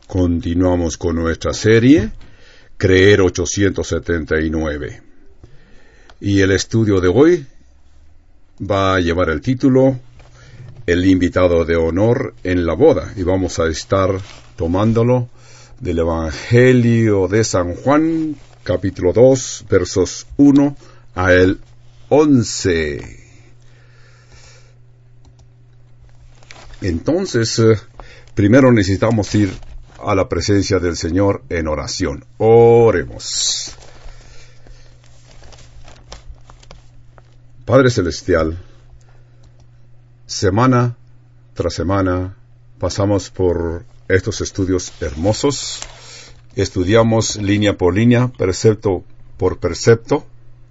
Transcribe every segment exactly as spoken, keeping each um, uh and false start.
Continuamos con nuestra serie Creer ochocientos setenta y nueve. Y el estudio de hoy va a llevar el título El invitado de honor en la boda. Y vamos a estar tomándolo del Evangelio de San Juan, capítulo dos, versos uno a el once. Entonces, eh, primero necesitamos ir a la presencia del Señor en oración. Oremos. Padre Celestial, semana tras semana pasamos por estos estudios hermosos. Estudiamos línea por línea, precepto por precepto.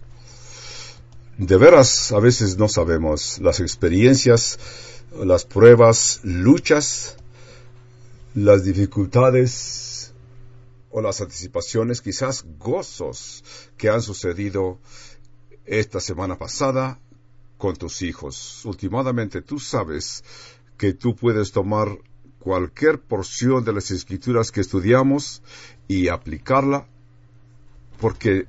De veras, a veces no sabemos las experiencias, las pruebas, luchas, las dificultades o las anticipaciones, quizás gozos que han sucedido esta semana pasada con tus hijos. Últimamente tú sabes que tú puedes tomar cualquier porción de las escrituras que estudiamos y aplicarla, porque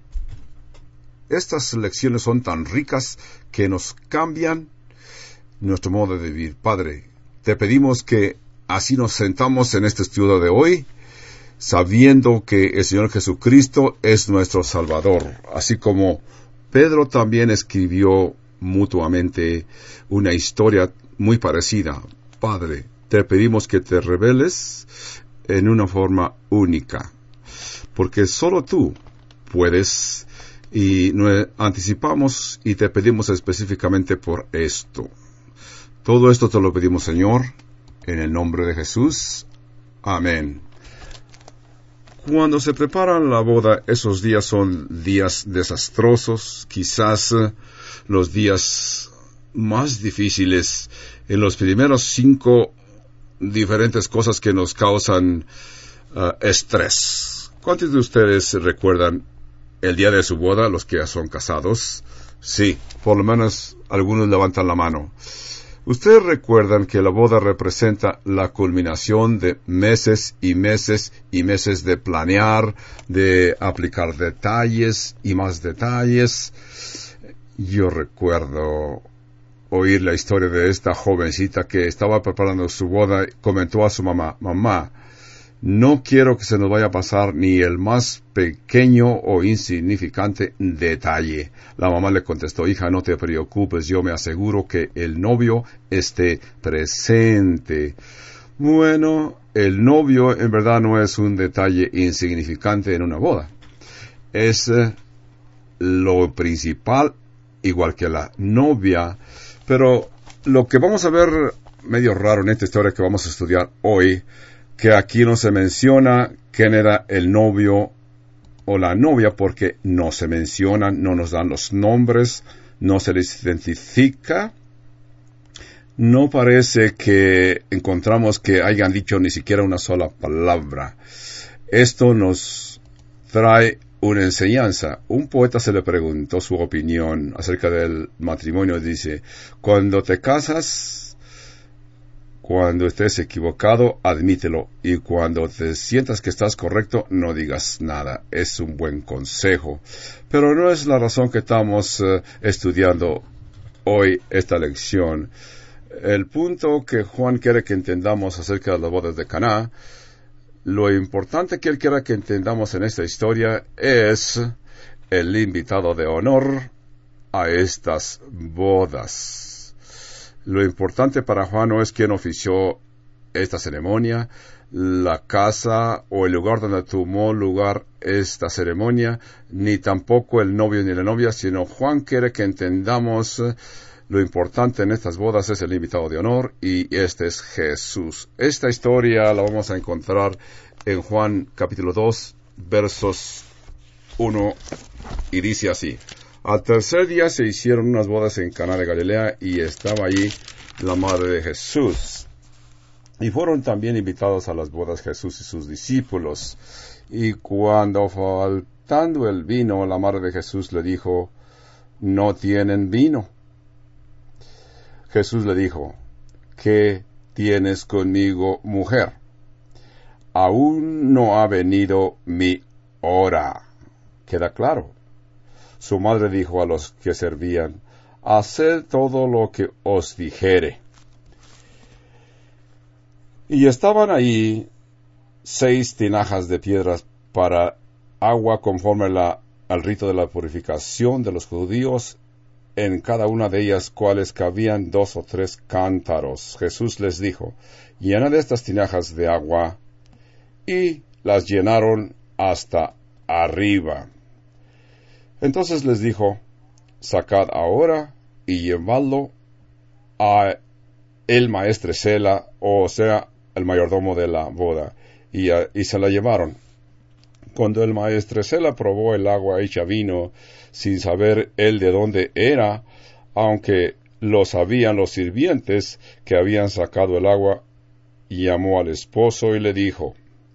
estas lecciones son tan ricas que nos cambian nuestro modo de vivir. Padre, te pedimos que así nos sentamos en este estudio de hoy, sabiendo que el Señor Jesucristo es nuestro Salvador, así como Pedro también escribió mutuamente una historia muy parecida. Padre, te pedimos que te reveles en una forma única, porque solo tú puedes, y nos anticipamos y te pedimos específicamente por esto. Todo esto te lo pedimos, Señor, en el nombre de Jesús. Amén. Cuando se prepara la boda, esos días son días desastrosos, quizás uh, los días más difíciles, en los primeros cinco diferentes cosas que nos causan uh, estrés. ¿Cuántos de ustedes recuerdan el día de su boda, los que ya son casados? Sí, por lo menos algunos levantan la mano. Ustedes recuerdan que la boda representa la culminación de meses y meses y meses de planear, de aplicar detalles y más detalles. Yo recuerdo oír la historia de esta jovencita que estaba preparando su boda y comentó a su mamá: mamá, no quiero que se nos vaya a pasar ni el más pequeño o insignificante detalle. La mamá le contestó: hija, no te preocupes, yo me aseguro que el novio esté presente. Bueno, el novio en verdad no es un detalle insignificante en una boda. Es eh, lo principal, igual que la novia. Pero lo que vamos a ver medio raro en esta historia que vamos a estudiar hoy, que aquí no se menciona quién era el novio o la novia, porque no se mencionan, no nos dan los nombres, no se les identifica. No parece que encontramos que hayan dicho ni siquiera una sola palabra. Esto nos trae una enseñanza. Un poeta se le preguntó su opinión acerca del matrimonio. Dice: cuando te casas, cuando estés equivocado, admítelo. Y cuando te sientas que estás correcto, no digas nada. Es un buen consejo. Pero no es la razón que estamos uh, estudiando hoy esta lección. El punto que Juan quiere que entendamos acerca de las bodas de Caná, lo importante que él quiere que entendamos en esta historia es el invitado de honor a estas bodas. Lo importante para Juan no es quién ofició esta ceremonia, la casa o el lugar donde tomó lugar esta ceremonia, ni tampoco el novio ni la novia, sino Juan quiere que entendamos lo importante en estas bodas es el invitado de honor, y este es Jesús. Esta historia la vamos a encontrar en Juan capítulo dos, versos uno, y dice así: al tercer día se hicieron unas bodas en Caná de Galilea, y estaba allí la madre de Jesús. Y fueron también invitados a las bodas Jesús y sus discípulos. Y cuando faltando el vino, la madre de Jesús le dijo: no tienen vino. Jesús le dijo: ¿qué tienes conmigo, mujer? aún no ha venido mi hora. ¿Queda claro? Su madre dijo a los que servían, haced todo lo que os dijere. Y estaban ahí seis tinajas de piedras para agua conforme la, al rito de la purificación de los judíos, en cada una de ellas cuales cabían dos o tres cántaros. Jesús les dijo, llenad estas tinajas de agua, y las llenaron hasta arriba. Entonces les dijo, sacad ahora y llevadlo a el maestresela, o sea, el mayordomo de la boda, y, a, y se la llevaron. Cuando el maestresela probó el agua hecha vino, sin saber él de dónde era, aunque lo sabían los sirvientes que habían sacado el agua, llamó al esposo y le dijo,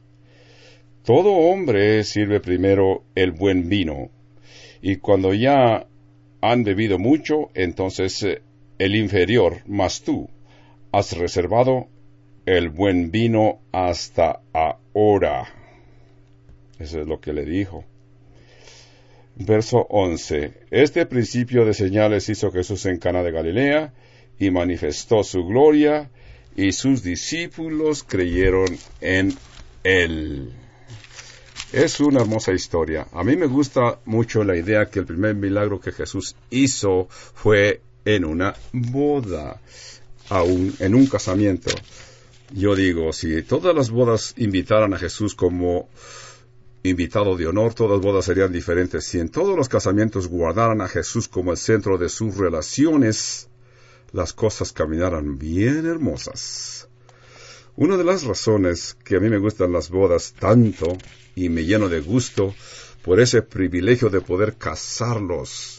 todo hombre sirve primero el buen vino, y cuando ya han bebido mucho, entonces eh, el inferior, mas tú has reservado el buen vino hasta ahora. Eso es lo que le dijo. Verso once. Este principio de señales hizo Jesús en Caná de Galilea, y manifestó su gloria, y sus discípulos creyeron en él. Es una hermosa historia. A mí me gusta mucho la idea que el primer milagro que Jesús hizo fue en una boda, aún en un casamiento. Yo digo, si todas las bodas invitaran a Jesús como invitado de honor, todas las bodas serían diferentes. Si en todos los casamientos guardaran a Jesús como el centro de sus relaciones, las cosas caminaran bien hermosas. Una de las razones que a mí me gustan las bodas tanto y me lleno de gusto por ese privilegio de poder casarlos.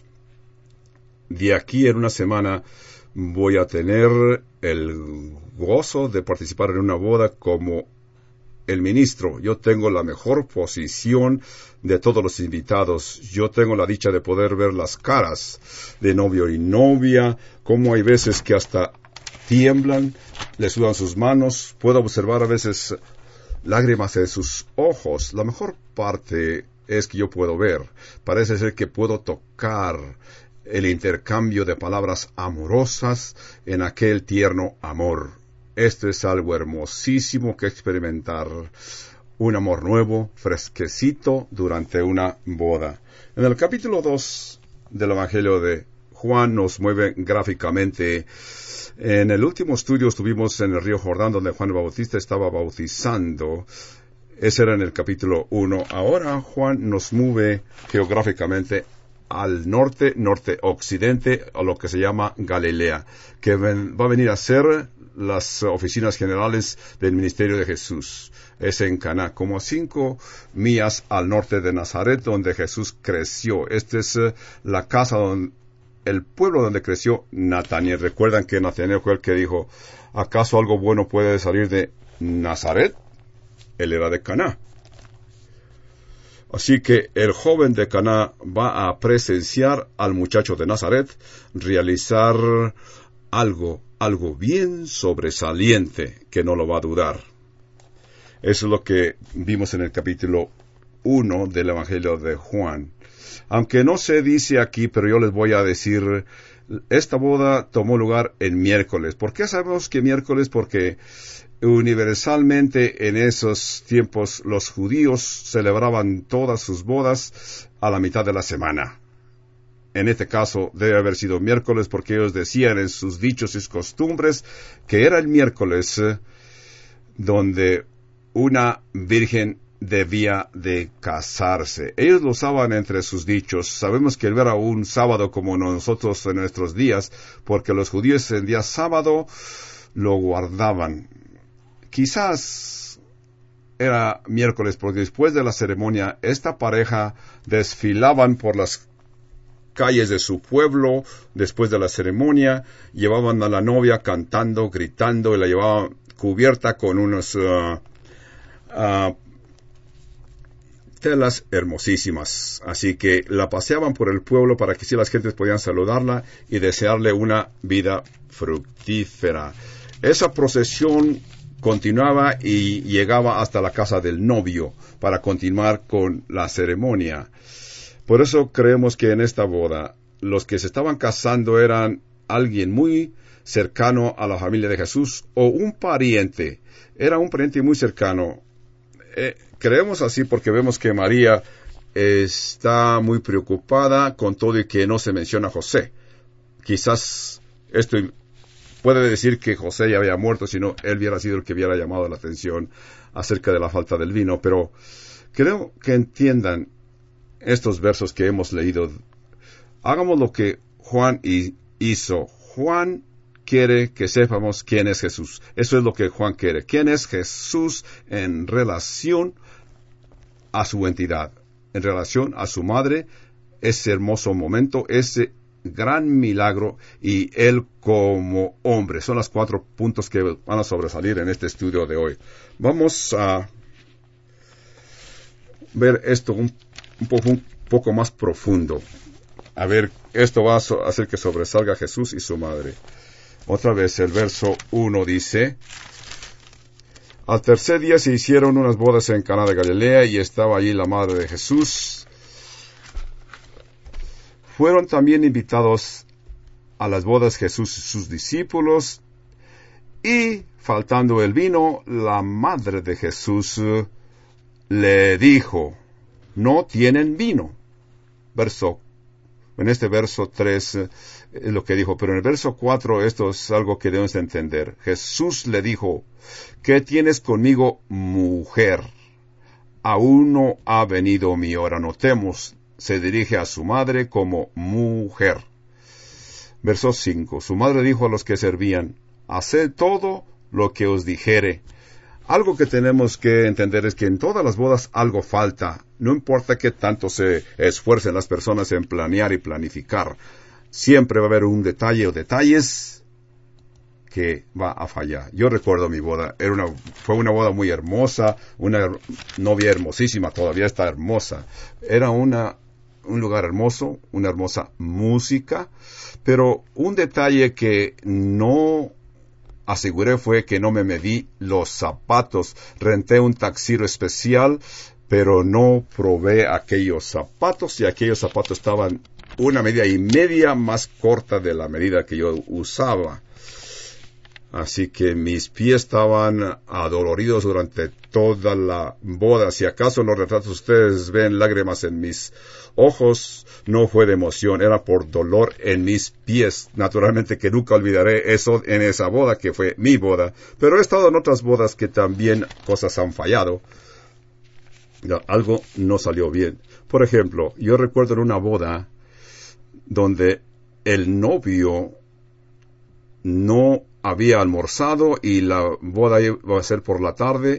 De aquí en una semana voy a tener el gozo de participar en una boda como el ministro. Yo tengo la mejor posición de todos los invitados. Yo tengo la dicha de poder ver las caras de novio y novia, como hay veces que hasta tiemblan, le sudan sus manos. Puedo observar a veces lágrimas en sus ojos. La mejor parte es que yo puedo ver. Parece ser que puedo tocar el intercambio de palabras amorosas en aquel tierno amor. Esto es algo hermosísimo que experimentar. Un amor nuevo, fresquecito durante una boda. En el capítulo dos del Evangelio de Juan nos mueve gráficamente. En el último estudio estuvimos en el río Jordán, donde Juan el Bautista estaba bautizando. Ese era en el capítulo uno. Ahora Juan nos mueve geográficamente al norte, norte-occidente, a lo que se llama Galilea, que ven, va a venir a ser las oficinas generales del ministerio de Jesús. Es en Caná, como a cinco millas al norte de Nazaret, donde Jesús creció. Esta es uh, la casa donde el pueblo donde creció Natanael. Recuerdan que Natanael fue el que dijo, ¿acaso algo bueno puede salir de Nazaret? Él era de Caná. Así que el joven de Caná va a presenciar al muchacho de Nazaret realizar algo, algo bien sobresaliente que no lo va a dudar. Eso es lo que vimos en el capítulo uno del Evangelio de Juan. Aunque no se dice aquí, pero yo les voy a decir, esta boda tomó lugar en miércoles. ¿Por qué sabemos que miércoles? Porque universalmente en esos tiempos los judíos celebraban todas sus bodas a la mitad de la semana. En este caso debe haber sido miércoles porque ellos decían en sus dichos y costumbres que era el miércoles eh, donde una virgen debía de casarse. Ellos lo usaban entre sus dichos. Sabemos que era un sábado como nosotros en nuestros días, porque los judíos en día sábado lo guardaban. Quizás era miércoles, porque después de la ceremonia, esta pareja desfilaban por las calles de su pueblo. Después de la ceremonia, llevaban a la novia cantando, gritando, y la llevaban cubierta con unos uh, uh, telas hermosísimas. Así que la paseaban por el pueblo para que así las gentes podían saludarla y desearle una vida fructífera. Esa procesión continuaba y llegaba hasta la casa del novio para continuar con la ceremonia. Por eso creemos que en esta boda los que se estaban casando eran alguien muy cercano a la familia de Jesús o un pariente. Era un pariente muy cercano. Eh, creemos así porque vemos que María está muy preocupada con todo y que no se menciona a José. Quizás esto puede decir que José ya había muerto, si no, él hubiera sido el que hubiera llamado la atención acerca de la falta del vino. Pero creo que entiendan estos versos que hemos leído. Hagamos lo que Juan hizo. Juan quiere que sepamos quién es Jesús. Eso es lo que Juan quiere. ¿Quién es Jesús en relación a su entidad? En relación a su madre, ese hermoso momento, ese gran milagro, y él como hombre. Son los cuatro puntos que van a sobresalir en este estudio de hoy. Vamos a ver esto un, un, poco, un poco más profundo. A ver, esto va a hacer que sobresalga Jesús y su madre. Otra vez el verso uno dice: al tercer día se hicieron unas bodas en Caná de Galilea, y estaba allí la madre de Jesús. Fueron también invitados a las bodas Jesús y sus discípulos, y faltando el vino, la madre de Jesús le dijo: no tienen vino. Verso En este verso tres eh, es lo que dijo, pero en el verso cuatro esto es algo que debemos entender. Jesús le dijo: ¿qué tienes conmigo, mujer? Aún no ha venido mi hora. Notemos, se dirige a su madre como mujer. Verso cinco. Su madre dijo a los que servían: haced todo lo que os dijere. Algo que tenemos que entender es que en todas las bodas algo falta. No importa qué tanto se esfuercen las personas en planear y planificar. Siempre va a haber un detalle o detalles que va a fallar. Yo recuerdo mi boda. Era una, fue una boda muy hermosa. Una novia hermosísima. Todavía está hermosa. Era una, un lugar hermoso. Una hermosa música. Pero un detalle que no aseguré fue que no me medí los zapatos. Renté un taxiro especial, pero no probé aquellos zapatos, y aquellos zapatos estaban una medida y media más corta de la medida que yo usaba. Así que mis pies estaban adoloridos durante toda la boda. Si acaso en los retratos ustedes ven lágrimas en mis ojos, no fue de emoción, era por dolor en mis pies. Naturalmente que nunca olvidaré eso en esa boda, que fue mi boda. Pero he estado en otras bodas que también cosas han fallado. Algo no salió bien. Por ejemplo, yo recuerdo en una boda donde el novio no había almorzado y la boda iba a ser por la tarde.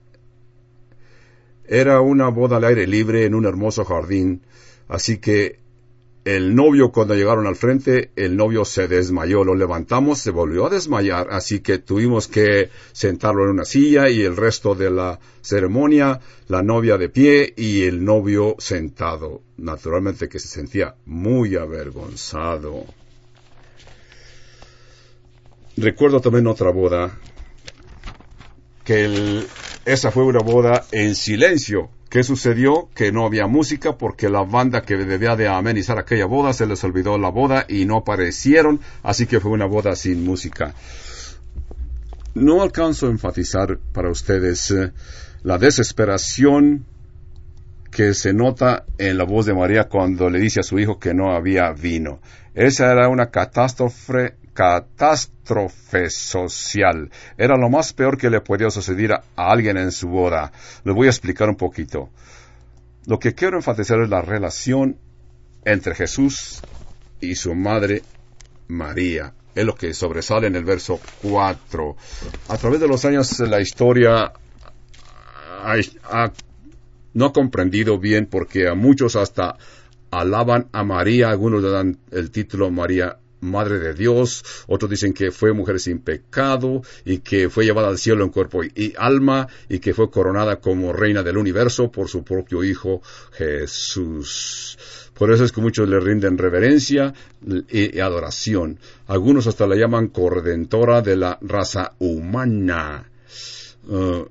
Era una boda al aire libre en un hermoso jardín. Así que el novio, cuando llegaron al frente, el novio se desmayó. Lo levantamos, se volvió a desmayar. Así que tuvimos que sentarlo en una silla, y el resto de la ceremonia, la novia de pie y el novio sentado. Naturalmente que se sentía muy avergonzado. Recuerdo también otra boda, que el, esa fue una boda en silencio. ¿Qué sucedió? Que no había música porque la banda que debía de amenizar aquella boda se les olvidó la boda y no aparecieron, así que fue una boda sin música. No alcanzo a enfatizar para ustedes eh, la desesperación que se nota en la voz de María cuando le dice a su hijo que no había vino. Esa era una catástrofe catástrofe social. Era lo más peor que le podía suceder a, a alguien en su boda. Les voy a explicar un poquito. Lo que quiero enfatizar es la relación entre Jesús y su madre María. Es lo que sobresale en el verso cuatro. A través de los años la historia ha, ha, no ha comprendido bien, porque a muchos hasta alaban a María. Algunos le dan el título María Madre de Dios, otros dicen que fue mujer sin pecado y que fue llevada al cielo en cuerpo y alma y que fue coronada como reina del universo por su propio Hijo Jesús. Por eso es que muchos le rinden reverencia y adoración. Algunos hasta la llaman corredentora de la raza humana. Uh,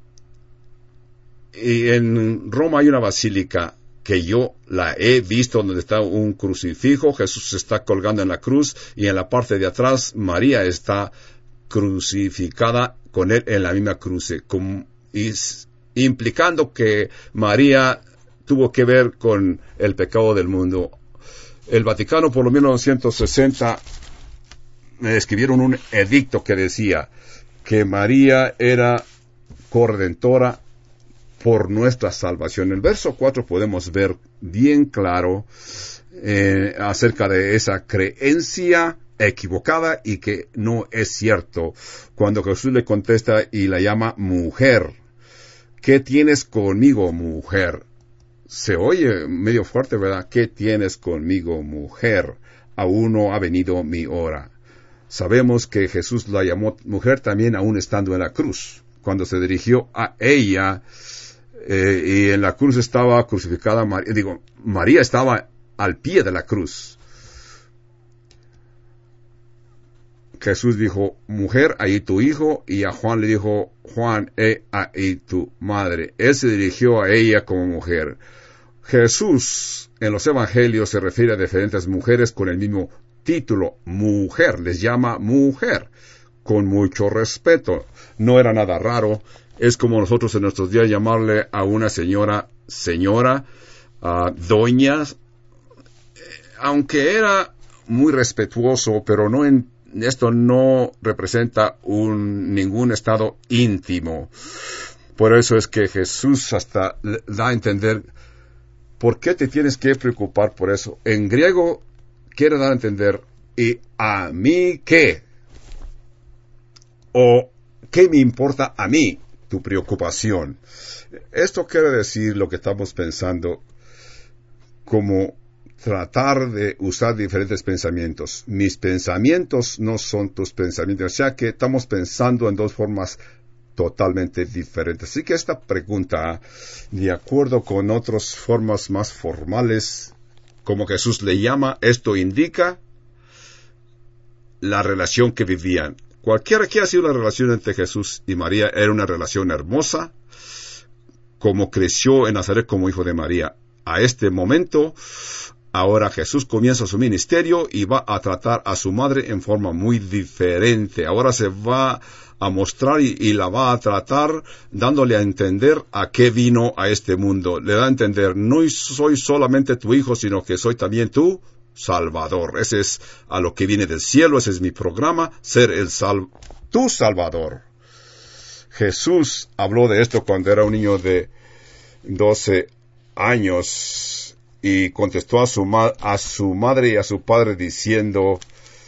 y en Roma hay una basílica que yo la he visto donde está un crucifijo, Jesús está colgando en la cruz y en la parte de atrás María está crucificada con él en la misma cruz, con, y, implicando que María tuvo que ver con el pecado del mundo. El Vaticano por lo mil novecientos sesenta escribieron un edicto que decía que María era corredentora por nuestra salvación. En el verso cuatro podemos ver bien claro eh, acerca de esa creencia equivocada y que no es cierto. Cuando Jesús le contesta y la llama mujer, ¿qué tienes conmigo, mujer? Se oye medio fuerte, ¿verdad? ¿Qué tienes conmigo, mujer? Aún no ha venido mi hora. Sabemos que Jesús la llamó mujer también aún estando en la cruz. Cuando se dirigió a ella, eh, y en la cruz estaba crucificada María, digo, María estaba al pie de la cruz. Jesús dijo, mujer, ahí tu hijo, y a Juan le dijo, Juan, he ahí tu madre. Él se dirigió a ella como mujer. Jesús en los evangelios se refiere a diferentes mujeres con el mismo título, mujer, les llama mujer, con mucho respeto. No era nada raro, es como nosotros en nuestros días llamarle a una señora, señora, uh, doña, aunque era muy respetuoso, pero no en esto no representa un, ningún estado íntimo. Por eso es que Jesús hasta da a entender, ¿por qué te tienes que preocupar por eso? En griego quiere dar a entender, ¿y a mí qué? ¿O qué me importa a mí tu preocupación? Esto quiere decir lo que estamos pensando como tratar de usar diferentes pensamientos. Mis pensamientos no son tus pensamientos, o sea que estamos pensando en dos formas totalmente diferentes. Así que esta pregunta, de acuerdo con otras formas más formales, como Jesús le llama, esto indica la relación que vivían. Cualquiera que haya sido la relación entre Jesús y María, era una relación hermosa, como creció en Nazaret como hijo de María. A este momento, ahora Jesús comienza su ministerio y va a tratar a su madre en forma muy diferente. Ahora se va a mostrar y, y la va a tratar dándole a entender a qué vino a este mundo. Le da a entender, no soy solamente tu hijo, sino que soy también tu Salvador. Ese es a lo que viene del cielo, ese es mi programa, ser el sal tu Salvador. Jesús habló de esto cuando era un niño de doce años y contestó a su, ma a su madre y a su padre diciendo,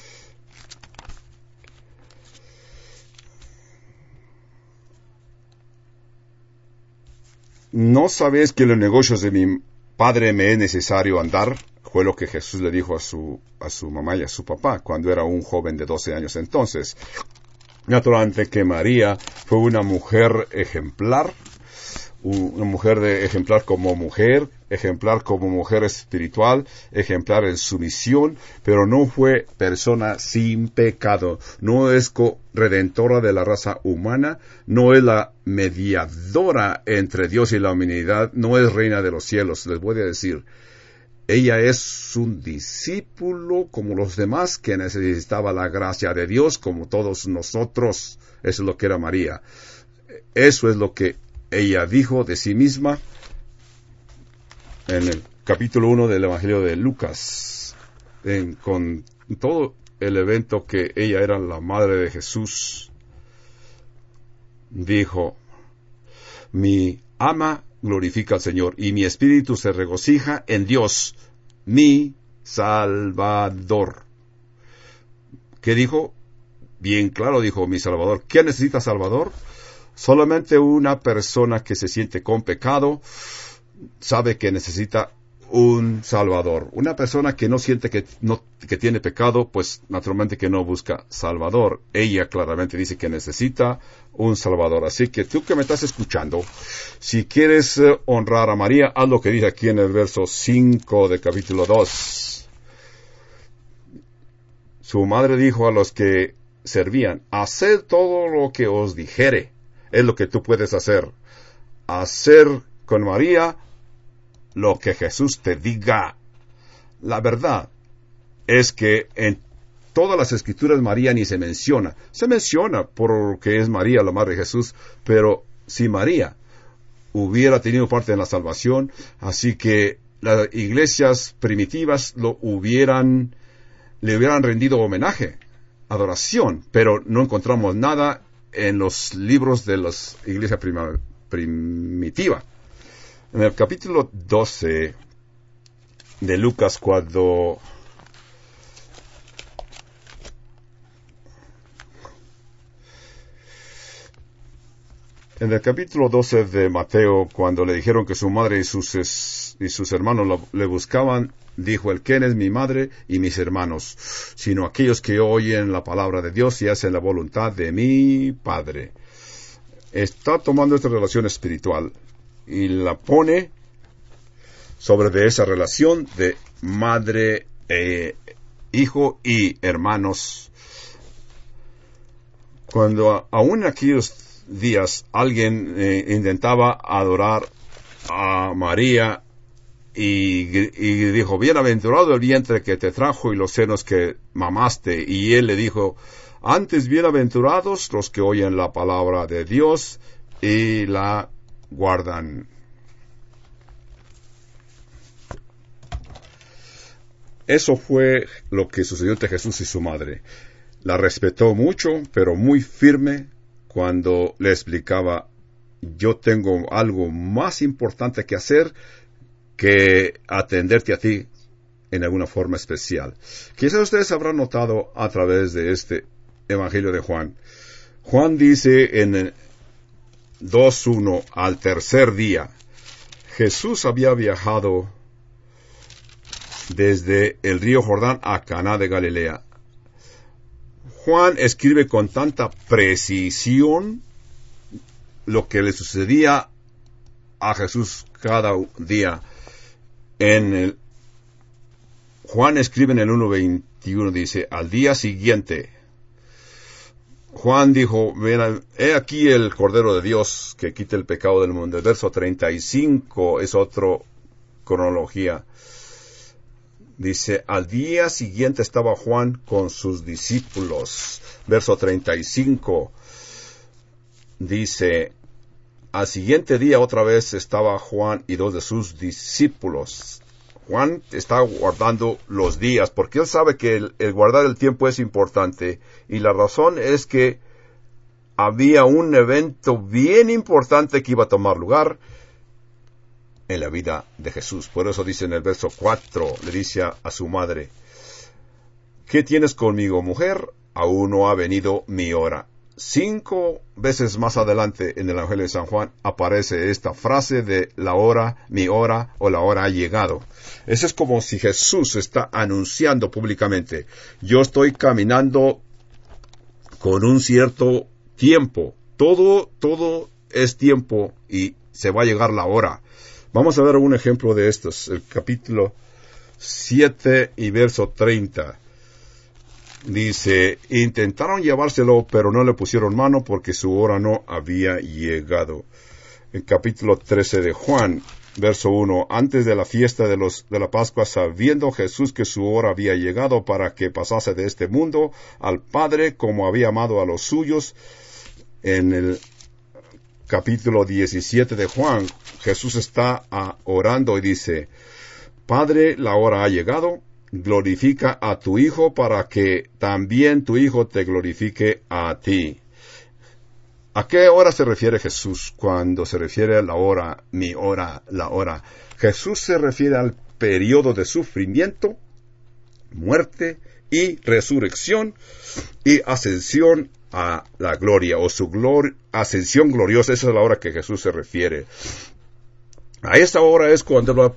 ¿no sabéis que en los negocios de mi padre me es necesario andar? Fue lo que Jesús le dijo a su, a su mamá y a su papá cuando era un joven de doce años entonces. Naturalmente que María fue una mujer ejemplar, una mujer de ejemplar como mujer, ejemplar como mujer espiritual, ejemplar en su misión, pero no fue persona sin pecado, no es co-redentora de la raza humana, no es la mediadora entre Dios y la humanidad, no es reina de los cielos. Les voy a decir, ella es un discípulo como los demás que necesitaba la gracia de Dios como todos nosotros. Eso es lo que era María. Eso es lo que ella dijo de sí misma en el capítulo uno del Evangelio de Lucas, en, con todo el evento que ella era la madre de Jesús. Dijo, mi ama glorifica al Señor, y mi espíritu se regocija en Dios, mi Salvador. ¿Qué dijo? Bien claro dijo, mi Salvador. ¿Qué necesita Salvador? Solamente una persona que se siente con pecado sabe que necesita un Salvador. Una persona que no siente que, no, que tiene pecado, pues naturalmente que no busca Salvador. Ella claramente dice que necesita un Salvador. Así que tú que me estás escuchando, si quieres eh, honrar a María, haz lo que dice aquí en el verso cinco del capítulo dos. Su madre dijo a los que servían, haced todo lo que os dijere. es lo que tú puedes hacer. Hacer con María lo que Jesús te diga. La verdad es que en todas las escrituras María ni se menciona. Se menciona porque es María la madre de Jesús, pero si María hubiera tenido parte en la salvación, así que las iglesias primitivas lo hubieran, le hubieran rendido homenaje, adoración, pero no encontramos nada en los libros de la iglesia prima, primitiva. En el capítulo doce de Lucas, cuando En el capítulo doce de Mateo, cuando le dijeron que su madre y sus, es, y sus hermanos lo, le buscaban, dijo él: ¿quién es mi madre y mis hermanos? Sino aquellos que oyen la palabra de Dios y hacen la voluntad de mi Padre. Está tomando esta relación espiritual y la pone sobre de esa relación de madre, eh, hijo y hermanos. Cuando aún aquellos días alguien eh, intentaba adorar a María y, y dijo: bienaventurado el vientre que te trajo y los senos que mamaste. Y él le dijo: antes bienaventurados los que oyen la palabra de Dios y la guardan. Eso fue lo que sucedió entre Jesús y su madre. La respetó mucho, pero muy firme, cuando le explicaba: yo tengo algo más importante que hacer que atenderte a ti en alguna forma especial. Quizás ustedes habrán notado a través de este Evangelio de Juan. Juan dice en dos uno: al tercer día, Jesús había viajado desde el río Jordán a Caná de Galilea. Juan escribe con tanta precisión lo que le sucedía a Jesús cada día. En el, Juan escribe en el uno veintiuno, dice: al día siguiente, Juan dijo: he aquí el Cordero de Dios que quita el pecado del mundo. El verso treinta y cinco es otra cronología. Dice: al día siguiente estaba Juan con sus discípulos. Verso treinta y cinco. Dice: al siguiente día otra vez estaba Juan y dos de sus discípulos. Juan está guardando los días, porque él sabe que el, el guardar el tiempo es importante. Y la razón es que había un evento bien importante que iba a tomar lugar en la vida de Jesús. Por eso dice en el verso cuatro, le dice a, a su madre: ¿qué tienes conmigo, mujer? Aún no ha venido mi hora. Cinco veces más adelante en el Evangelio de San Juan aparece esta frase de la hora, mi hora, o la hora ha llegado. Eso es como si Jesús está anunciando públicamente: yo estoy caminando con un cierto tiempo. Todo, todo es tiempo y se va a llegar la hora. Vamos a ver un ejemplo de estos. El capítulo siete y verso treinta. Dice: intentaron llevárselo, pero no le pusieron mano porque su hora no había llegado. El capítulo trece de Juan, verso uno. Antes de la fiesta de, los, de la Pascua, sabiendo Jesús que su hora había llegado para que pasase de este mundo al Padre, como había amado a los suyos. En el capítulo diecisiete de Juan, Jesús está uh, orando y dice: Padre, la hora ha llegado, glorifica a tu Hijo para que también tu Hijo te glorifique a ti. ¿A qué hora se refiere Jesús cuando se refiere a la hora, mi hora, la hora? Jesús se refiere al periodo de sufrimiento, muerte y resurrección y ascensión a la gloria, o su gloria, ascensión gloriosa. Esa es la hora que Jesús se refiere. A esta hora es cuando va a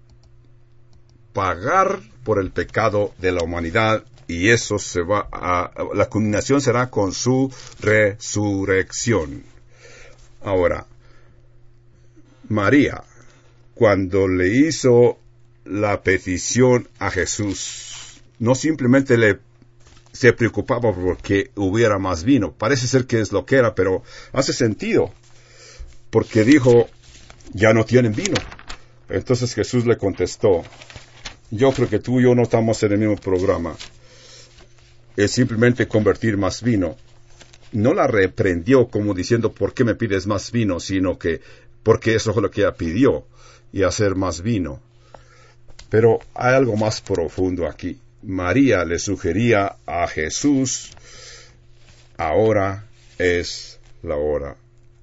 pagar por el pecado de la humanidad, y eso se va a, la culminación será con su resurrección. Ahora, María, cuando le hizo la petición a Jesús, no simplemente le se preocupaba porque hubiera más vino. Parece ser que es lo que era, pero hace sentido, porque dijo, ya no tienen vino. Entonces Jesús le contestó, yo creo que tú y yo no estamos en el mismo programa. Es simplemente convertir más vino. No la reprendió como diciendo, ¿por qué me pides más vino? Sino que, porque eso es lo que ella pidió, y hacer más vino. Pero hay algo más profundo aquí. María le sugería a Jesús, ahora es la hora.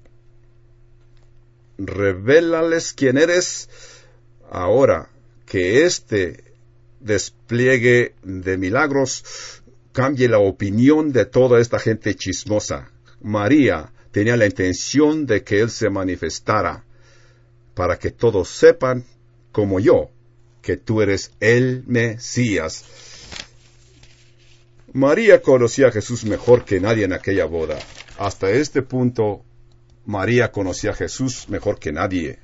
Revélales quién eres ahora, que este despliegue de milagros cambie la opinión de toda esta gente chismosa. María tenía la intención de que Él se manifestara para que todos sepan, como yo, que tú eres el Mesías. María conocía a Jesús mejor que nadie en aquella boda. Hasta este punto, María conocía a Jesús mejor que nadie.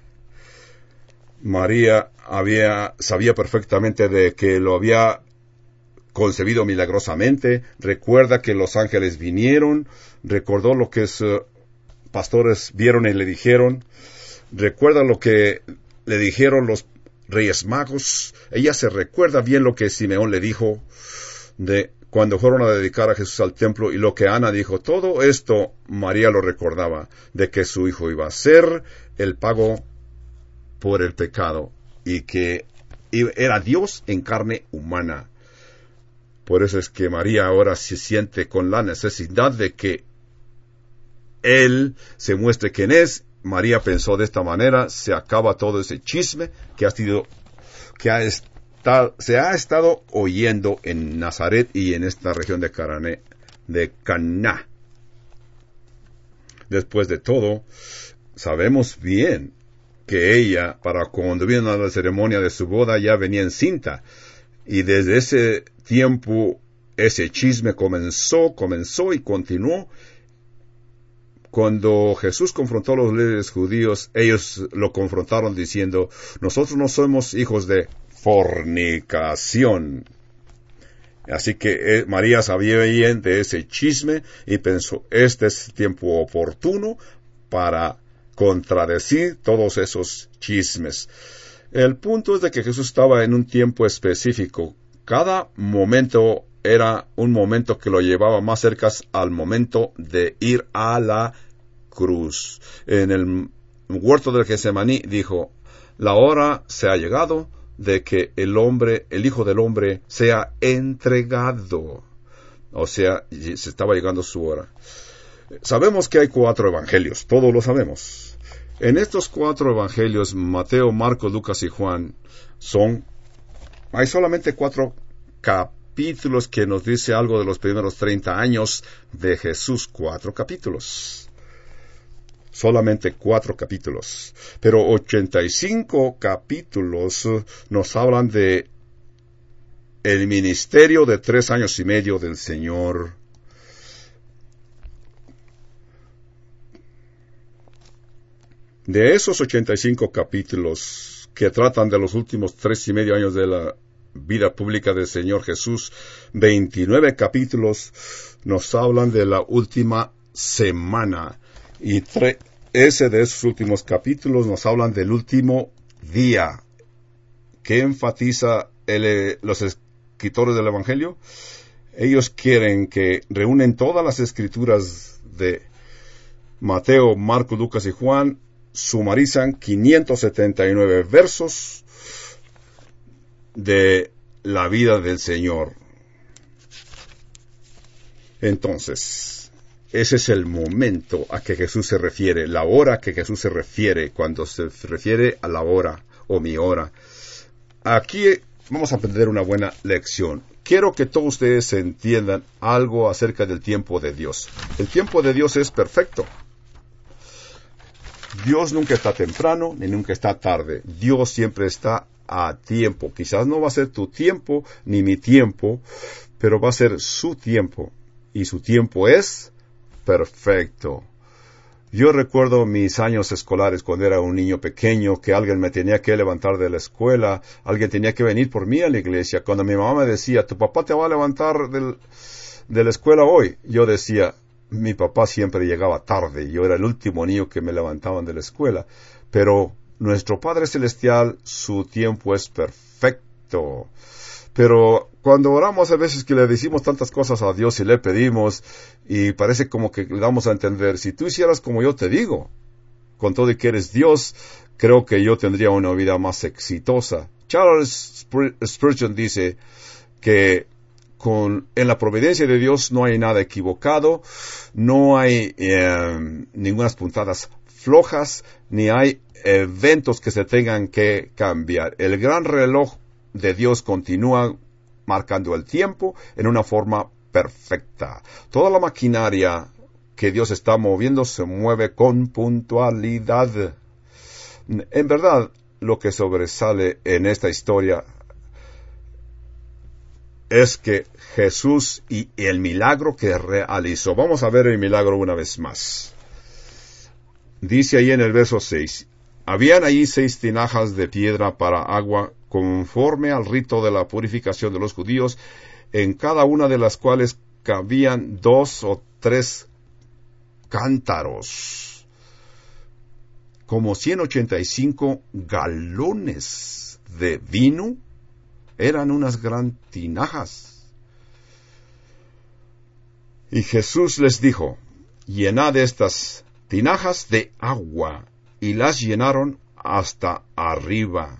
María había, sabía perfectamente de que lo había concebido milagrosamente. Recuerda que los ángeles vinieron, recordó lo que los uh, pastores vieron y le dijeron, recuerda lo que le dijeron los Reyes Magos. Ella se recuerda bien lo que Simeón le dijo de cuando fueron a dedicar a Jesús al templo, y lo que Ana dijo. Todo esto María lo recordaba, de que su hijo iba a ser el pago por el pecado y que era Dios en carne humana. Por eso es que María ahora se siente con la necesidad de que Él se muestre quién es. María pensó de esta manera, se acaba todo ese chisme que ha sido, que ha estado, se ha estado oyendo en Nazaret y en esta región de Canané, de Caná. Después de todo, sabemos bien que ella, para cuando vino a la ceremonia de su boda, ya venía encinta. Y desde ese tiempo, ese chisme comenzó, comenzó y continuó. Cuando Jesús confrontó a los líderes judíos, ellos lo confrontaron diciendo, nosotros no somos hijos de fornicación. Así que eh, María sabía bien de ese chisme y pensó, este es tiempo oportuno para contradecir todos esos chismes. El punto es de que Jesús estaba en un tiempo específico. Cada momento era un momento que lo llevaba más cerca al momento de ir a la cruz. En el huerto del Getsemaní dijo, la hora se ha llegado de que el hombre, el Hijo del Hombre, sea entregado. O sea, se estaba llegando su hora. Sabemos que hay cuatro evangelios, todos lo sabemos. En estos cuatro evangelios, Mateo, Marcos, Lucas y Juan, son, hay solamente cuatro capítulos que nos dice algo de los primeros treinta años de Jesús. Cuatro capítulos. Solamente cuatro capítulos. Pero ochenta y cinco capítulos nos hablan de el ministerio de tres años y medio del Señor. De esos ochenta y cinco capítulos que tratan de los últimos tres y medio años de la vida pública del Señor Jesús, veintinueve capítulos nos hablan de la última semana. Y tre- ese de esos últimos capítulos nos hablan del último día. ¿Qué enfatiza el, los escritores del Evangelio? Ellos quieren que reúnen todas las escrituras de Mateo, Marcos, Lucas y Juan, sumarizan quinientos setenta y nueve versos de la vida del Señor. Entonces, ese es el momento a que Jesús se refiere, la hora a que Jesús se refiere, cuando se refiere a la hora o mi hora. Aquí vamos a aprender una buena lección. Quiero que todos ustedes entiendan algo acerca del tiempo de Dios. El tiempo de Dios es perfecto. Dios nunca está temprano, ni nunca está tarde. Dios siempre está a tiempo. Quizás no va a ser tu tiempo, ni mi tiempo, pero va a ser su tiempo. Y su tiempo es perfecto. Yo recuerdo mis años escolares cuando era un niño pequeño, que alguien me tenía que levantar de la escuela, alguien tenía que venir por mí a la iglesia. Cuando mi mamá me decía, tu papá te va a levantar del, de la escuela hoy, yo decía, mi papá siempre llegaba tarde, yo era el último niño que me levantaban de la escuela, pero nuestro Padre Celestial, su tiempo es perfecto. Pero cuando oramos a veces que le decimos tantas cosas a Dios y le pedimos, y parece como que le damos a entender, si tú hicieras como yo te digo, con todo y que eres Dios, creo que yo tendría una vida más exitosa. Charles Spurgeon dice que con, en la providencia de Dios no hay nada equivocado, no hay eh, ningunas puntadas flojas, ni hay eventos que se tengan que cambiar. El gran reloj de Dios continúa marcando el tiempo en una forma perfecta. Toda la maquinaria que Dios está moviendo se mueve con puntualidad. En verdad, lo que sobresale en esta historia es que Jesús y el milagro que realizó. Vamos a ver el milagro una vez más. Dice ahí en el verso seis, habían allí seis tinajas de piedra para agua conforme al rito de la purificación de los judíos, en cada una de las cuales cabían dos o tres cántaros, como ciento ochenta y cinco galones de vino. Eran unas gran tinajas. Y Jesús les dijo, llenad estas tinajas de agua, y las llenaron hasta arriba.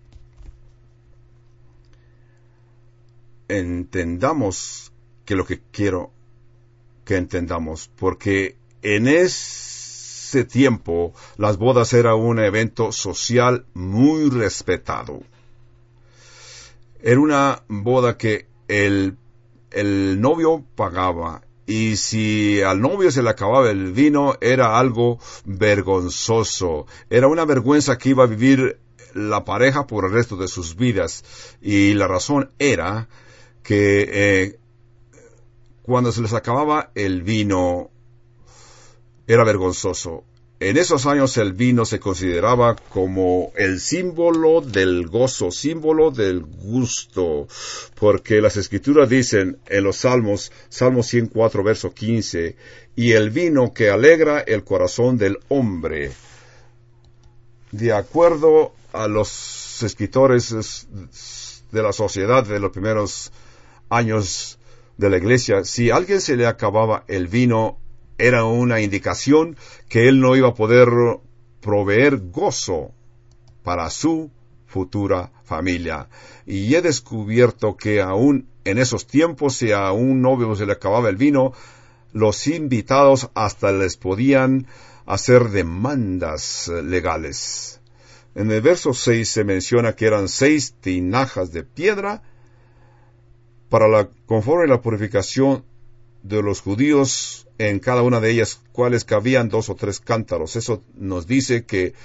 Entendamos que lo que quiero que entendamos, porque en ese tiempo las bodas era un evento social muy respetado. Era una boda que el, el novio pagaba, y si al novio se le acababa el vino, era algo vergonzoso. Era una vergüenza que iba a vivir la pareja por el resto de sus vidas. Y la razón era que eh, cuando se les acababa el vino, era vergonzoso. En esos años el vino se consideraba como el símbolo del gozo, símbolo del gusto, porque las escrituras dicen en los Salmos, Salmo ciento cuatro, verso quince, y el vino que alegra el corazón del hombre. De acuerdo a los escritores de la sociedad de los primeros años de la iglesia, si a alguien se le acababa el vino, era una indicación que él no iba a poder proveer gozo para su futura familia. Y he descubierto que aún en esos tiempos, si a un novio se le acababa el vino, los invitados hasta les podían hacer demandas legales. En el verso seis se menciona que eran seis tinajas de piedra para la, conforme la purificación de los judíos, en cada una de ellas, cuales cabían dos o tres cántaros. Eso nos dice que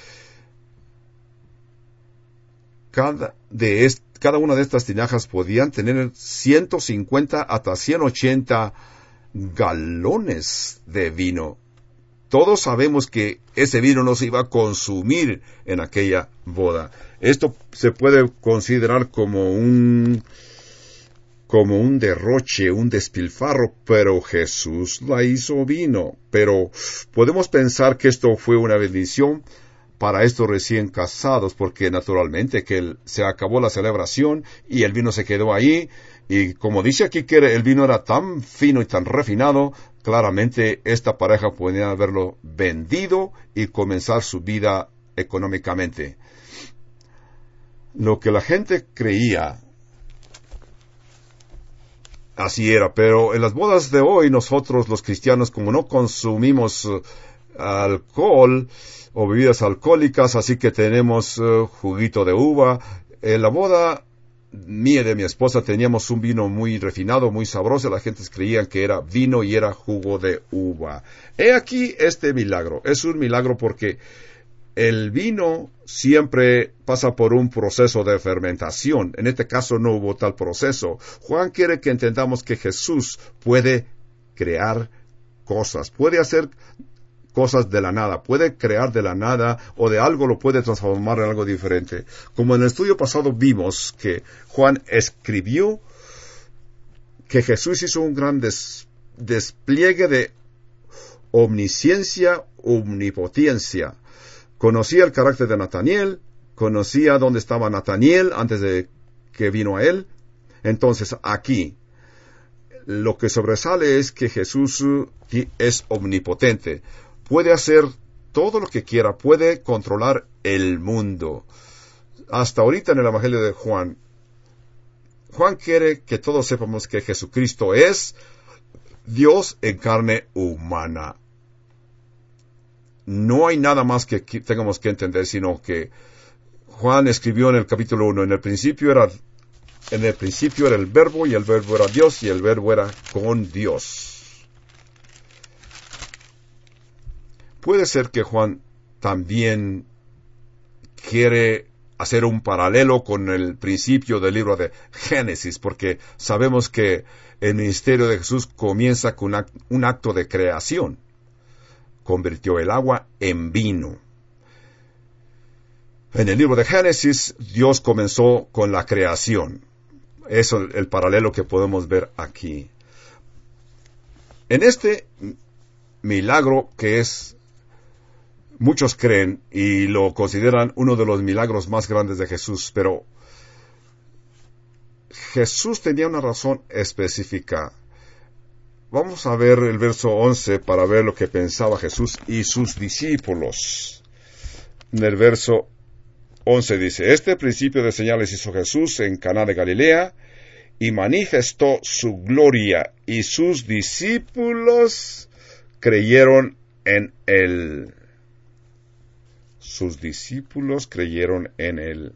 cada, de est, cada una de estas tinajas podían tener ciento cincuenta hasta ciento ochenta galones de vino. Todos sabemos que ese vino no se iba a consumir en aquella boda. Esto se puede considerar como un como un derroche, un despilfarro, pero Jesús la hizo vino. Pero podemos pensar que esto fue una bendición para estos recién casados, porque naturalmente que se acabó la celebración y el vino se quedó ahí, y como dice aquí que el vino era tan fino y tan refinado, claramente esta pareja podía haberlo vendido y comenzar su vida económicamente. Lo que la gente creía, así era, pero en las bodas de hoy nosotros los cristianos, como no consumimos uh, alcohol o bebidas alcohólicas, así que tenemos uh, juguito de uva. En la boda mía y de mi esposa teníamos un vino muy refinado, muy sabroso. La gente creía que era vino y era jugo de uva. He aquí este milagro. Es un milagro porque el vino siempre pasa por un proceso de fermentación. En este caso no hubo tal proceso. Juan quiere que entendamos que Jesús puede crear cosas, puede hacer cosas de la nada, puede crear de la nada o de algo lo puede transformar en algo diferente. Como en el estudio pasado vimos que Juan escribió que Jesús hizo un gran des, despliegue de omnisciencia, omnipotencia. Conocía el carácter de Nataniel, conocía dónde estaba Nataniel antes de que vino a él. Entonces, aquí, lo que sobresale es que Jesús es omnipotente. Puede hacer todo lo que quiera, puede controlar el mundo. Hasta ahorita en el Evangelio de Juan, Juan quiere que todos sepamos que Jesucristo es Dios en carne humana. No hay nada más que tengamos que entender, sino que Juan escribió en el capítulo uno, en el principio era, en el principio era el verbo, y el verbo era Dios, y el verbo era con Dios. Puede ser que Juan también quiere hacer un paralelo con el principio del libro de Génesis, porque sabemos que el ministerio de Jesús comienza con un acto de creación. Convirtió el agua en vino. En el libro de Génesis, Dios comenzó con la creación. Eso es el paralelo que podemos ver aquí. En este milagro que es, muchos creen y lo consideran uno de los milagros más grandes de Jesús, pero Jesús tenía una razón específica. Vamos a ver el verso once para ver lo que pensaba Jesús y sus discípulos. En el verso once dice, este principio de señales hizo Jesús en Caná de Galilea y manifestó su gloria, y sus discípulos creyeron en él. Sus discípulos creyeron en él.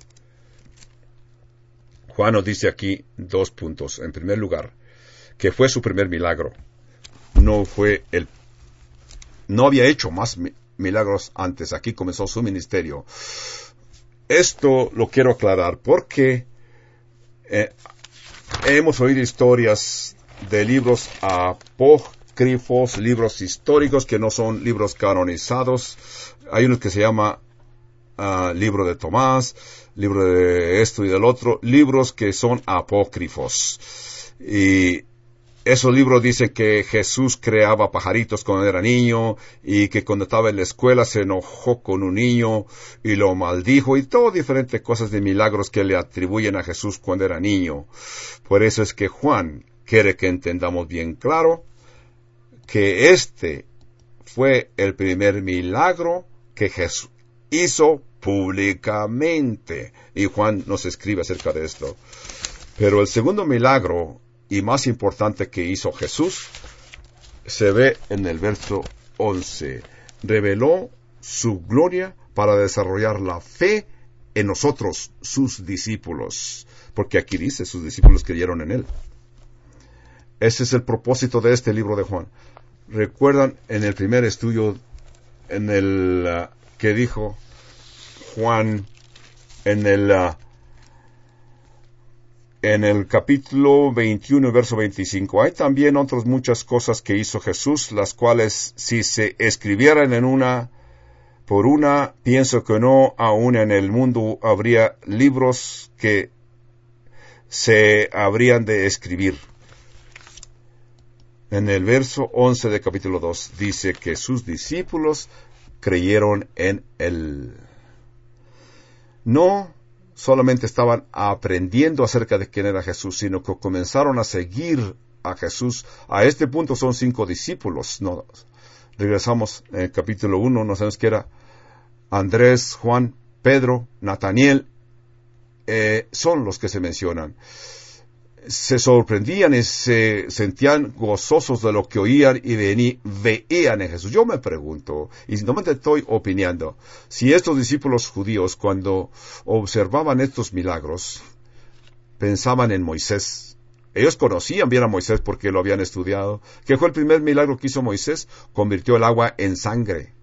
Juan nos dice aquí dos puntos. En primer lugar, que fue su primer milagro. No fue el, no había hecho más milagros antes. Aquí comenzó su ministerio. Esto lo quiero aclarar porque eh, hemos oído historias de libros apócrifos, libros históricos que no son libros canonizados. Hay uno que se llama uh, libro de Tomás, libro de esto y del otro, libros que son apócrifos. Y esos libros dicen que Jesús creaba pajaritos cuando era niño, y que cuando estaba en la escuela se enojó con un niño y lo maldijo, y todo diferentes cosas de milagros que le atribuyen a Jesús cuando era niño. Por eso es que Juan quiere que entendamos bien claro que este fue el primer milagro que Jesús hizo públicamente. Y Juan nos escribe acerca de esto. Pero el segundo milagro y más importante que hizo Jesús se ve en el verso once. Reveló su gloria para desarrollar la fe en nosotros, sus discípulos. Porque aquí dice, sus discípulos creyeron en él. Ese es el propósito de este libro de Juan. ¿Recuerdan en el primer estudio en el uh, que dijo Juan en el uh, en el capítulo veintiuno, verso veinticinco? Hay también otras muchas cosas que hizo Jesús, las cuales si se escribieran en una por una, pienso que no aún en el mundo habría libros que se habrían de escribir. En el verso once del capítulo dos dice que sus discípulos creyeron en él. No solamente estaban aprendiendo acerca de quién era Jesús, sino que comenzaron a seguir a Jesús. A este punto son cinco discípulos. No, regresamos en el capítulo uno, no sabemos qué era. Andrés, Juan, Pedro, Nataniel, eh, son los que se mencionan. Se sorprendían y se sentían gozosos de lo que oían y vení, veían en Jesús. Yo me pregunto, y no me estoy opinando, si estos discípulos judíos, cuando observaban estos milagros, pensaban en Moisés. Ellos conocían bien a Moisés porque lo habían estudiado. ¿Qué fue el primer milagro que hizo Moisés? Convirtió el agua en sangre.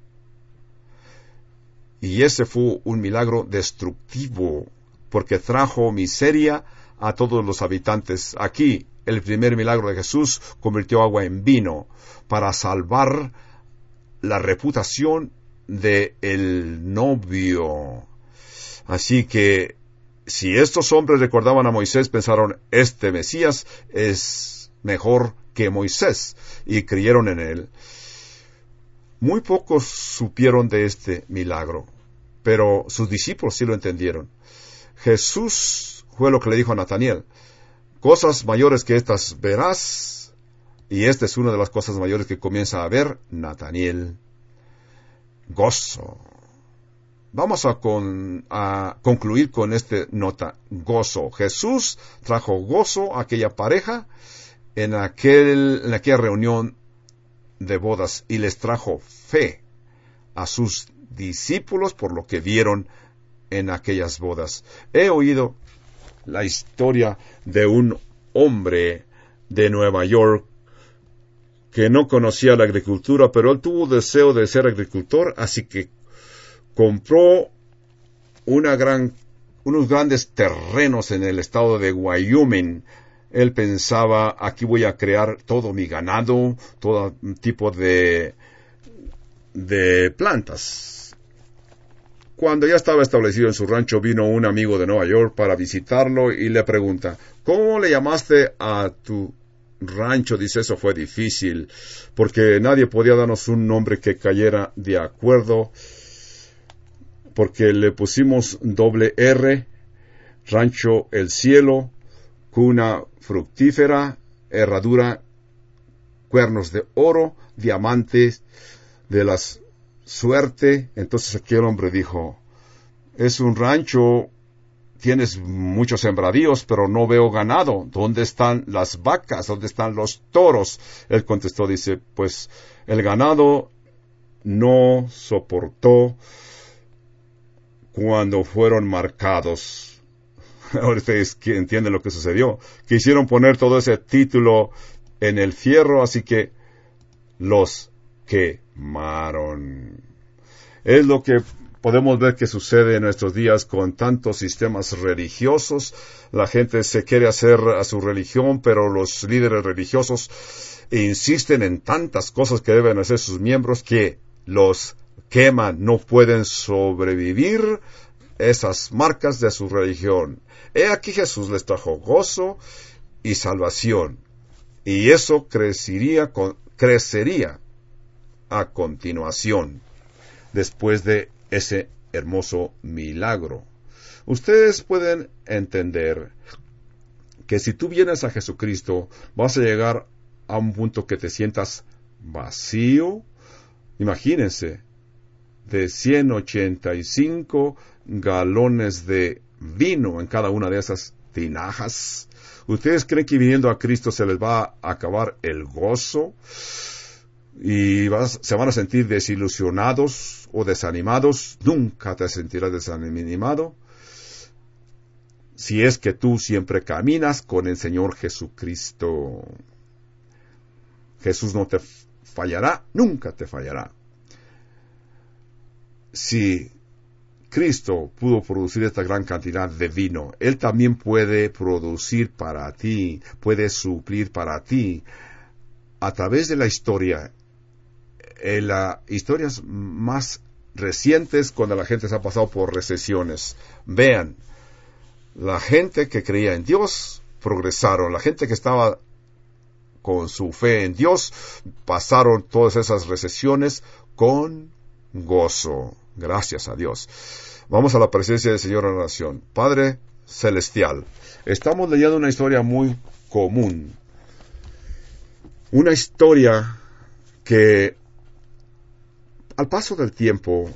Y ese fue un milagro destructivo, porque trajo miseria a todos los habitantes. Aquí, el primer milagro de Jesús convirtió agua en vino para salvar la reputación del novio. Así que si estos hombres recordaban a Moisés, pensaron, este Mesías es mejor que Moisés, y creyeron en él. Muy pocos supieron de este milagro, pero sus discípulos sí lo entendieron. Jesús fue lo que le dijo a Natanael, cosas mayores que estas verás, y esta es una de las cosas mayores que comienza a ver Natanael. Gozo. Vamos a, con, a concluir con esta nota, gozo. Jesús trajo gozo a aquella pareja en, aquel, en aquella reunión de bodas y les trajo fe a sus discípulos por lo que vieron en aquellas bodas. He oído la historia de un hombre de Nueva York que no conocía la agricultura, pero él tuvo deseo de ser agricultor, así que compró una gran, unos grandes terrenos en el estado de Wyoming. Él pensaba, aquí voy a crear todo mi ganado, todo tipo de, de plantas. Cuando ya estaba establecido en su rancho, vino un amigo de Nueva York para visitarlo y le pregunta, ¿cómo le llamaste a tu rancho? Dice, eso fue difícil, porque nadie podía darnos un nombre que cayera de acuerdo, porque le pusimos doble R, Rancho El Cielo, cuna fructífera, herradura, cuernos de oro, diamantes de la suerte. Entonces aquel hombre dijo, es un rancho, tienes muchos sembradíos, pero no veo ganado. ¿Dónde están las vacas? ¿Dónde están los toros? Él contestó, dice, pues el ganado no soportó cuando fueron marcados. Ahora ustedes entienden lo que sucedió. Quisieron poner todo ese título en el fierro, así que los quemaron. Es lo que podemos ver que sucede en nuestros días con tantos sistemas religiosos. La gente se quiere hacer a su religión, pero los líderes religiosos insisten en tantas cosas que deben hacer sus miembros que los queman, no pueden sobrevivir esas marcas de su religión. He aquí Jesús les trajo gozo y salvación, y eso crecería, con, crecería a continuación, después de ese hermoso milagro. Ustedes pueden entender que si tú vienes a Jesucristo, vas a llegar a un punto que te sientas vacío. Imagínense, de ciento ochenta y cinco galones de vino en cada una de esas tinajas. ¿Ustedes creen que viniendo a Cristo se les va a acabar el gozo? ¿Y vas, se van a sentir desilusionados o desanimados? Nunca te sentirás desanimado si es que tú siempre caminas con el Señor Jesucristo. Jesús no te fallará, nunca te fallará. Si Cristo pudo producir esta gran cantidad de vino, Él también puede producir para ti, puede suplir para ti a través de la historia, en las historias más recientes cuando la gente se ha pasado por recesiones. Vean, la gente que creía en Dios progresaron, la gente que estaba con su fe en Dios pasaron todas esas recesiones con gozo. Gracias a Dios. Vamos a la presencia del Señor en oración. Padre Celestial, estamos leyendo una historia muy común. Una historia que al paso del tiempo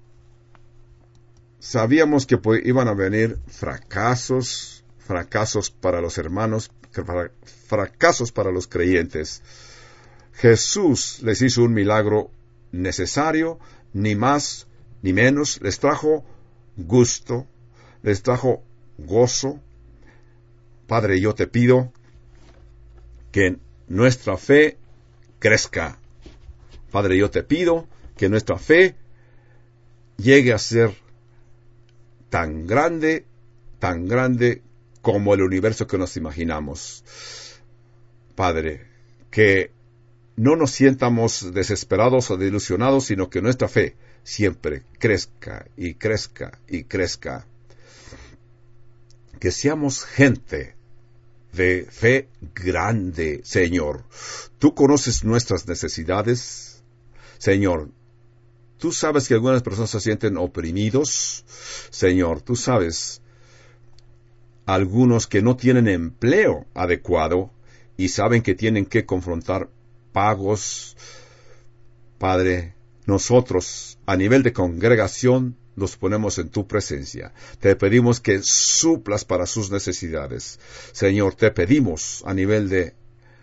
sabíamos que iban a venir fracasos, fracasos para los hermanos, fracasos para los creyentes. Jesús les hizo un milagro necesario, ni más ni menos. Les trajo gusto, les trajo gozo. Padre, yo te pido que nuestra fe crezca. Padre, yo te pido que nuestra fe llegue a ser tan grande, tan grande como el universo que nos imaginamos. Padre, que no nos sientamos desesperados o desilusionados, sino que nuestra fe siempre crezca y crezca y crezca. que seamos gente de fe grande, Señor. Tú conoces nuestras necesidades, Señor. Tú sabes que algunas personas se sienten oprimidos, Señor. Tú sabes algunos que no tienen empleo adecuado y saben que tienen que confrontar pagos. Padre, nosotros a nivel de congregación los ponemos en tu presencia. Te pedimos que suplas para sus necesidades. Señor, te pedimos a nivel de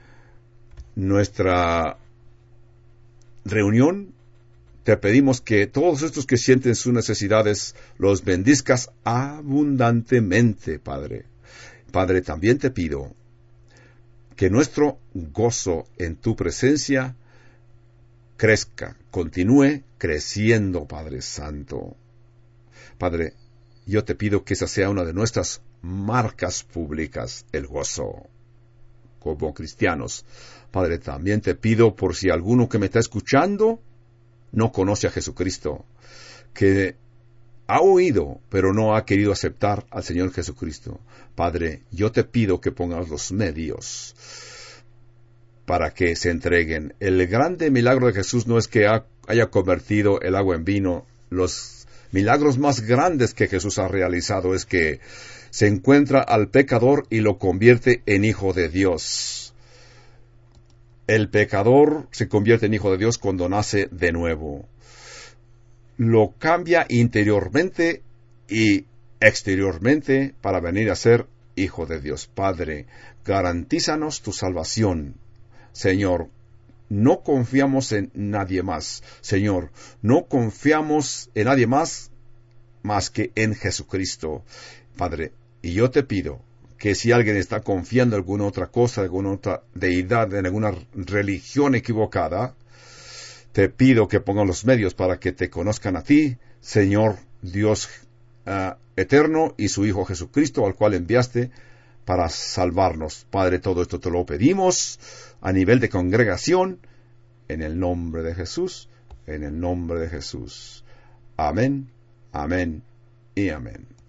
nuestra reunión, te pedimos que todos estos que sienten sus necesidades los bendizcas abundantemente, Padre. Padre, también te pido que nuestro gozo en tu presencia crezca, continúe creciendo, Padre Santo. Padre, yo te pido que esa sea una de nuestras marcas públicas, el gozo, como cristianos. Padre, también te pido por si alguno que me está escuchando no conoce a Jesucristo, que ha oído, pero no ha querido aceptar al Señor Jesucristo. Padre, yo te pido que pongas los medios para que se entreguen. El grande milagro de Jesús no es que ha, haya convertido el agua en vino. Los milagros más grandes que Jesús ha realizado es que se encuentra al pecador y lo convierte en hijo de Dios. El pecador se convierte en hijo de Dios cuando nace de nuevo. Lo cambia interiormente y exteriormente para venir a ser hijo de Dios. Padre, garantízanos tu salvación. Señor, no confiamos en nadie más. Señor, no confiamos en nadie más más que en Jesucristo. Padre, y yo te pido que si alguien está confiando en alguna otra cosa, en alguna otra deidad, en alguna religión equivocada, te pido que pongan los medios para que te conozcan a ti, Señor Dios uh, eterno, y su Hijo Jesucristo, al cual enviaste para salvarnos. Padre, todo esto te lo pedimos a nivel de congregación, en el nombre de Jesús, en el nombre de Jesús. Amén, amén y amén.